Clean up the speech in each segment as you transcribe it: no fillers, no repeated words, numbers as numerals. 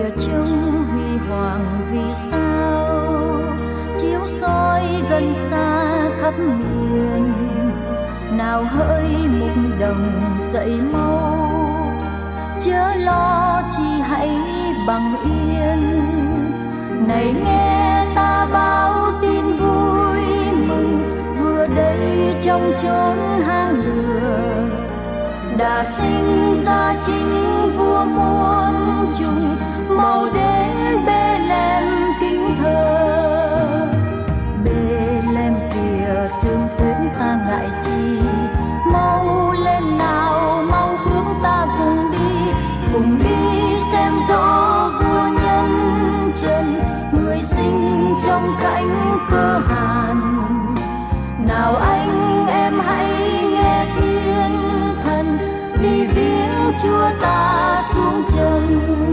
kìa trông huy hoàng vì sao chiếu soi gần xa khắp miền. Nào hỡi mục đồng dậy mau, chớ lo chi hãy bằng yên. Này nghe ta báo tin vui mừng, vừa đây trong chốn hang lửa đã sinh ra chính vua muôn trùng, mau đến Bê-lem kính thờ. Bê-lem kìa sương tuyết ta ngại chi, mau lên nào mau hướng ta cùng đi xem rõ vua nhân trần, người sinh trong cánh cơ hàn. Nào anh em hãy nghe thiên thần đi viếng Chúa ta xuống trần.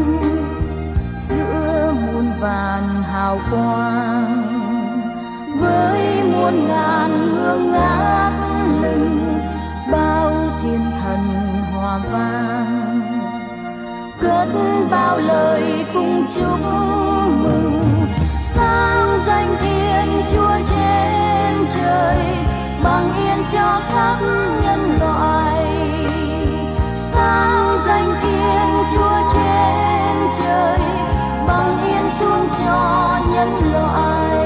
Giữa muôn vàn hào quang với muôn ngàn hương ngát lừng, bao thiên thần hòa vang cất bao lời cùng chúc mừng. Sáng danh Thiên Chúa trên trời, bằng yên cho khắp nhân loại. Sáng danh Thiên Chúa trên trời, bằng yên xuống cho nhân loại.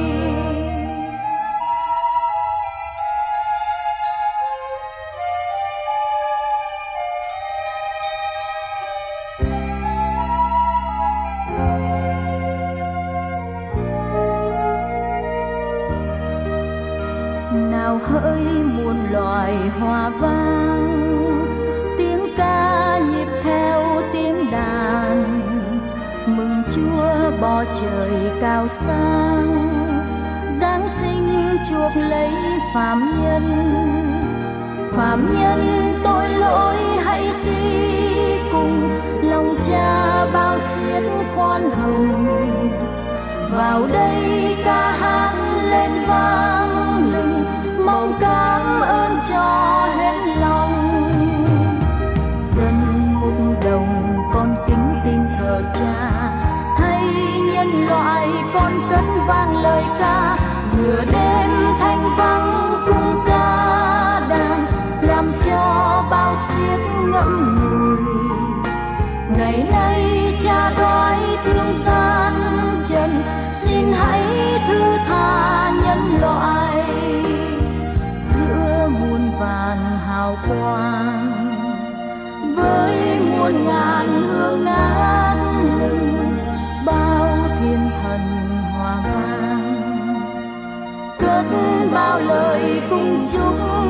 Nào hỡi muôn loài hòa vang, tiếng ca nhịp theo tiếng đàn, mừng Chúa bò trời cao sang, giáng sinh chuộc lấy phàm nhân. Phàm nhân tội lỗi hãy suy cùng, lòng Cha bao xiết khoan hồng. Vào đây ca hát lên vang lừng, mong cảm ơn cho hết lòng. Dân mục đồng con kính tin thờ Cha, hay nhân loại con cất vang lời ca. Nửa đêm thanh vắng cung ca đàn, làm cho bao xiết ngậm ngùi. Ngày nay Cha đói thương gian trần, xin hãy thứ tha nhân loại. Giữa muôn vàn hào quang với muôn ngàn hương ngát lừng, bao thiên thần hòa vang cất bao lời cùng chúc